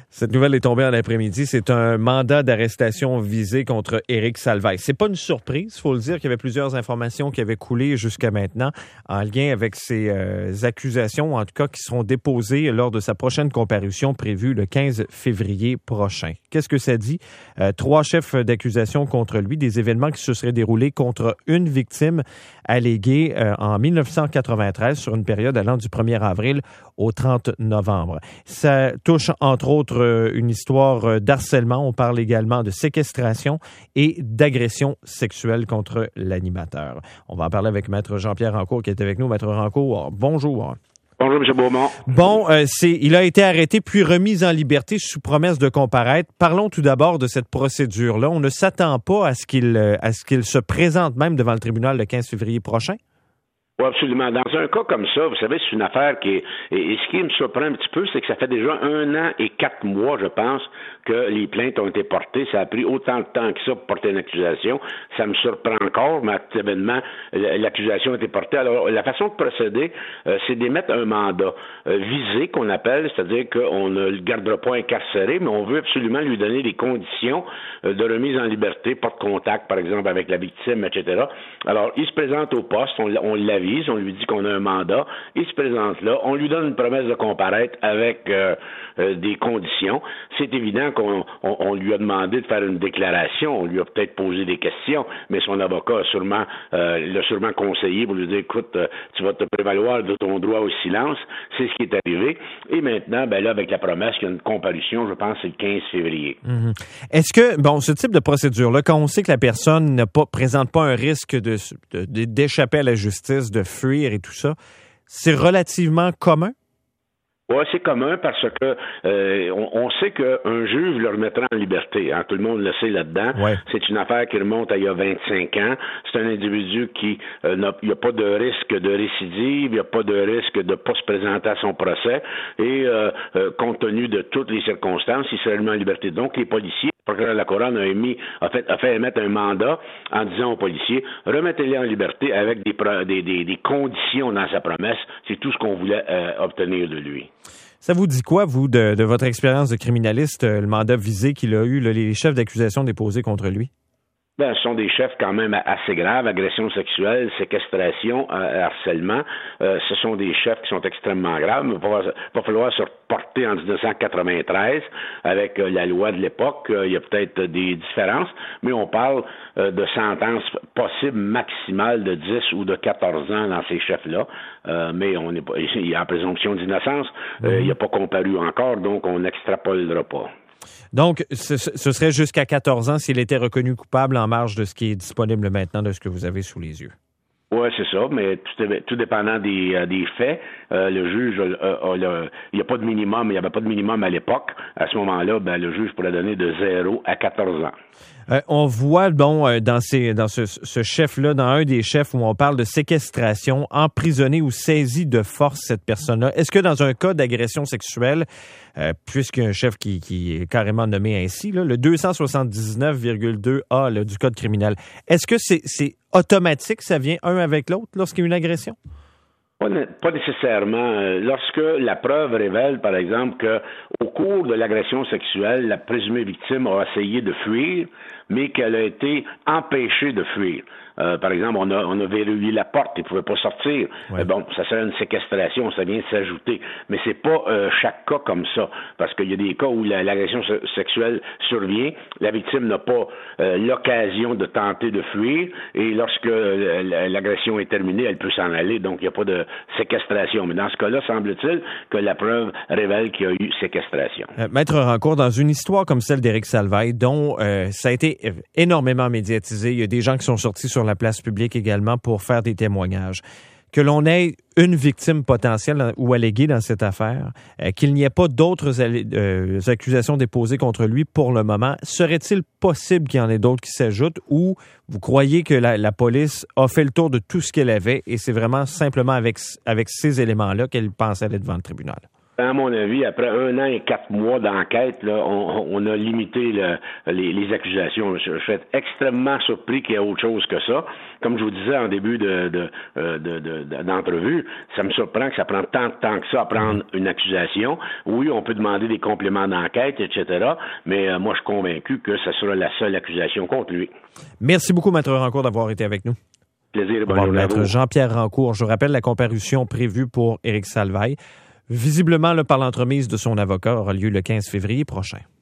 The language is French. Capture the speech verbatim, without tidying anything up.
Cette nouvelle est tombée en après-midi. C'est un mandat d'arrestation visé contre Éric Salvaille. C'est pas une surprise, il faut le dire, qu'il y avait plusieurs informations qui avaient coulé jusqu'à maintenant en lien avec ces euh, accusations, en tout cas qui seront déposées lors de sa prochaine comparution prévue le quinze février prochain. Qu'est-ce que ça dit? Euh, trois chefs d'accusation contre lui, des événements qui se seraient déroulés contre une victime alléguée euh, en dix-neuf cent quatre-vingt-treize sur une période allant du premier avril au trente novembre. Ça touche entre autres une histoire d'harcèlement. On parle également de séquestration et d'agression sexuelle contre l'animateur. On va en parler avec Maître Jean-Pierre Rancourt qui est avec nous. Maître Rancourt, bonjour. Bonjour, M. Beaumont. Bon, euh, c'est, il a été arrêté puis remis en liberté sous promesse de comparaître. Parlons tout d'abord de cette procédure-là. On ne s'attend pas à ce qu'il, à ce qu'il se présente même devant le tribunal le quinze février prochain. Oui, absolument. Dans un cas comme ça, vous savez, c'est une affaire qui est... Et, et ce qui me surprend un petit peu, c'est que ça fait déjà un an et quatre mois, je pense, que les plaintes ont été portées. Ça a pris autant de temps que ça pour porter une accusation. Ça me surprend encore, mais actuellement, l'accusation a été portée. Alors, la façon de procéder, euh, c'est d'émettre un mandat euh, visé, qu'on appelle, c'est-à-dire qu'on ne le gardera pas incarcéré, mais on veut absolument lui donner des conditions euh, de remise en liberté, pas de contact, par exemple, avec la victime, et cetera. Alors, il se présente au poste, on, on l'avise, on lui dit qu'on a un mandat, il se présente là, on lui donne une promesse de comparaître avec euh, euh, des conditions. C'est évident qu'on on, on lui a demandé de faire une déclaration, on lui a peut-être posé des questions, mais son avocat a sûrement, euh, l'a sûrement conseillé pour lui dire, écoute, euh, tu vas te prévaloir de ton droit au silence. C'est ce qui est arrivé. Et maintenant, ben là, avec la promesse qu'il y a une comparution, je pense, c'est le quinze février. Mm-hmm. Est-ce que, bon, ce type de procédure-là, quand on sait que la personne ne pas, présente pas un risque de, de, d'échapper à la justice, de fuir et tout ça, c'est relativement commun? Oui, c'est commun parce que euh, on, on sait qu'un juge le remettra en liberté. Hein, tout le monde le sait là-dedans. Ouais. C'est une affaire qui remonte à il y a vingt-cinq ans. C'est un individu qui euh, n'a il n'y a pas de risque de récidive, il n'y a pas de risque de ne pas se présenter à son procès. Et euh, euh, compte tenu de toutes les circonstances, il sera remis en liberté. Donc, les policiers, le procureur de la Couronne a émis, a fait, a fait émettre un mandat en disant aux policiers, remettez-les en liberté avec des, des, des, des conditions dans sa promesse. C'est tout ce qu'on voulait euh, obtenir de lui. Ça vous dit quoi, vous, de, de votre expérience de criminaliste, le mandat visé qu'il a eu, là, les chefs d'accusation déposés contre lui? Ben, ce sont des chefs quand même assez graves, agression sexuelle, séquestration, euh, harcèlement. Euh, ce sont des chefs qui sont extrêmement graves. Il va, va falloir se reporter en dix-neuf cent quatre-vingt-treize avec euh, la loi de l'époque. Euh, il y a peut-être des différences, mais on parle euh, de sentences possibles maximales de dix ou de quatorze ans dans ces chefs-là. Euh, mais on n'est pas, il y a en présomption d'innocence. Euh, il n'a pas comparu encore, donc on n'extrapolera pas. Donc, ce, ce serait jusqu'à quatorze ans s'il était reconnu coupable en marge de ce qui est disponible maintenant, de ce que vous avez sous les yeux. Oui, c'est ça, mais tout, tout dépendant des, euh, des faits, euh, le juge, euh, euh, il n'y a pas de minimum, il n'y avait pas de minimum à l'époque. À ce moment-là, ben, le juge pourrait donner de zéro à quatorze ans. Euh, on voit, bon, euh, dans, ces, dans ce, ce chef-là, dans un des chefs où on parle de séquestration, emprisonner ou saisi de force cette personne-là. Est-ce que dans un cas d'agression sexuelle, euh, puisqu'il y a un chef qui, qui est carrément nommé ainsi, là, le deux cent soixante-dix-neuf virgule deux A là, du Code criminel, est-ce que c'est, c'est automatique, ça vient un avec l'autre lorsqu'il y a une agression? Pas, pas nécessairement. Lorsque la preuve révèle, par exemple, que au cours de l'agression sexuelle, la présumée victime a essayé de fuir, mais qu'elle a été empêchée de fuir. Euh, par exemple, on a, on a verrouillé la porte, il ne pouvait pas sortir. Ouais. Bon, ça serait une séquestration, ça vient s'ajouter. Mais c'est pas euh, chaque cas comme ça, parce qu'il y a des cas où la, l'agression sexuelle survient, la victime n'a pas euh, l'occasion de tenter de fuir, et lorsque euh, l'agression est terminée, elle peut s'en aller, donc il n'y a pas de séquestration. Mais dans ce cas-là, semble-t-il que la preuve révèle qu'il y a eu séquestration. Euh, Maître Rancourt, dans une histoire comme celle d'Éric Salvaille, dont euh, ça a été énormément médiatisé, il y a des gens qui sont sortis sur la place publique également pour faire des témoignages. Que l'on ait une victime potentielle ou alléguée dans cette affaire, euh, qu'il n'y ait pas d'autres euh, accusations déposées contre lui pour le moment, serait-il possible qu'il y en ait d'autres qui s'ajoutent ou vous croyez que la, la police a fait le tour de tout ce qu'elle avait et c'est vraiment simplement avec, avec ces éléments-là qu'elle pensait aller devant le tribunal? À mon avis, après un an et quatre mois d'enquête, là, on, on a limité le, les, les accusations. Je, je suis extrêmement surpris qu'il y ait autre chose que ça. Comme je vous disais en début de, de, de, de, de, d'entrevue, ça me surprend que ça prend tant de temps que ça à prendre une accusation. Oui, on peut demander des compléments d'enquête, et cetera, mais euh, moi, je suis convaincu que ce sera la seule accusation contre lui. Merci beaucoup, Maître Rancourt, d'avoir été avec nous. Plaisir et bonne journée à vous. Maître Jean-Pierre Rancourt, je rappelle la comparution prévue pour Éric Salvaille. Visiblement, là, par l'entremise de son avocat, aura lieu le quinze février prochain.